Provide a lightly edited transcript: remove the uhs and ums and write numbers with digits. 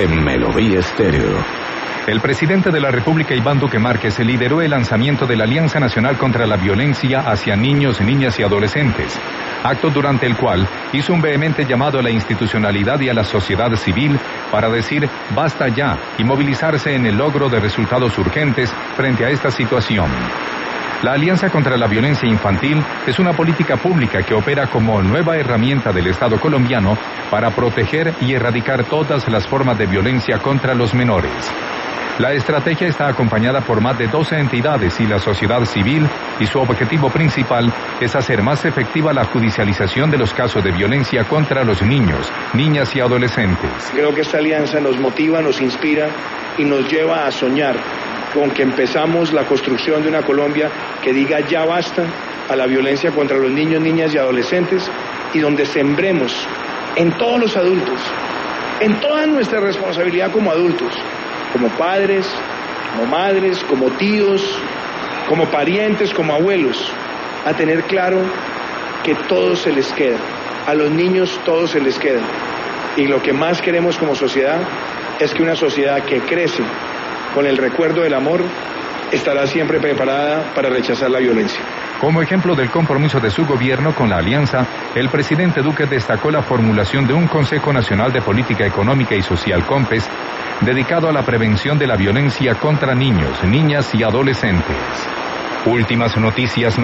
en Melodía Estéreo. El presidente de la República, Iván Duque Márquez, lideró el lanzamiento de la Alianza Nacional contra la Violencia hacia Niños, Niñas y Adolescentes, acto durante el cual hizo un vehemente llamado a la institucionalidad y a la sociedad civil para decir basta ya y movilizarse en el logro de resultados urgentes frente a esta situación. La Alianza contra la Violencia Infantil es una política pública que opera como nueva herramienta del Estado colombiano para proteger y erradicar todas las formas de violencia contra los menores. La estrategia está acompañada por más de 12 entidades y la sociedad civil, y su objetivo principal es hacer más efectiva la judicialización de los casos de violencia contra los niños, niñas y adolescentes. Creo que esta alianza nos motiva, nos inspira y nos lleva a soñar con que empezamos la construcción de una Colombia que diga ya basta a la violencia contra los niños, niñas y adolescentes, y donde sembremos en todos los adultos, en toda nuestra responsabilidad como adultos, como padres, como madres, como tíos, como parientes, como abuelos, a tener claro que todo se les queda, a los niños todo se les queda, y lo que más queremos como sociedad es que una sociedad que crece con el recuerdo del amor estará siempre preparada para rechazar la violencia. Como ejemplo del compromiso de su gobierno con la alianza, el presidente Duque destacó la formulación de un Consejo Nacional de Política Económica y Social, COMPES, dedicado a la prevención de la violencia contra niños, niñas y adolescentes. Últimas noticias.